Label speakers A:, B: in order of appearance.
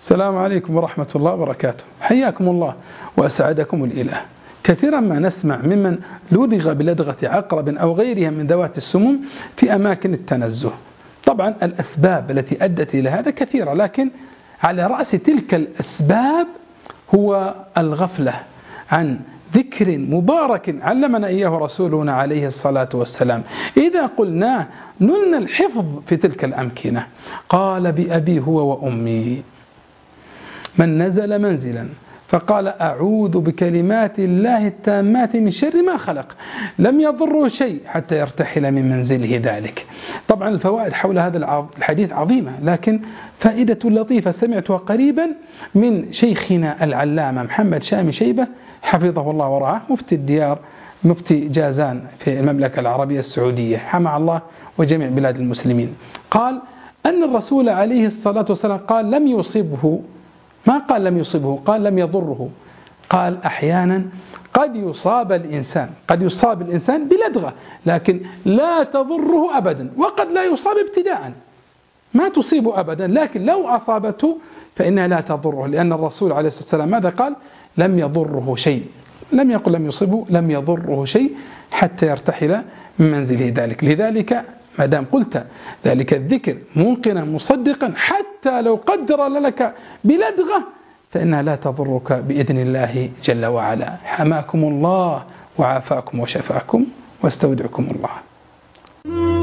A: السلام عليكم ورحمة الله وبركاته. حياكم الله وأسعدكم الإله. كثيرا ما نسمع ممن لدغ بلدغة عقرب أو غيرها من ذوات السموم في أماكن التنزه. طبعا الأسباب التي أدت إلى هذا كثيرة، لكن على رأس تلك الأسباب هو الغفلة عن ذكر مبارك علمنا إياه رسولنا عليه الصلاة والسلام. إذا قلناه نلنا الحفظ في تلك الأمكنة. قال بأبي هو وأمي من نزل منزلا فقال أعوذ بكلمات الله التامات من شر ما خلق لم يضره شيء حتى يرتحل من منزله ذلك. طبعا الفوائد حول هذا الحديث عظيمة، لكن فائدة لطيفة سمعتها قريبا من شيخنا العلامة محمد شامي شيبة حفظه الله ورعاه، مفتي الديار، مفتي جازان في المملكة العربية السعودية، حمى الله وجميع بلاد المسلمين. قال أن الرسول عليه الصلاة والسلام قال لم يصبه، ما قال لم يصبه، قال لم يضره. قال أحيانا قد يصاب الإنسان بلدغة لكن لا تضره أبدا، وقد لا يصاب ابتداء، ما تصيبه أبدا، لكن لو أصابته فإنها لا تضره، لأن الرسول عليه الصلاة والسلام ماذا قال؟ لم يضره شيء، لم يقل لم يصيبه، لم يضره شيء حتى يرتحل من منزله ذلك. لذلك ما دام قلت ذلك الذكر موقنا مصدقا حتى لو قدر لك بلدغة فإنها لا تضرك بإذن الله جل وعلا. حماكم الله وعافاكم وشفاكم واستودعكم الله.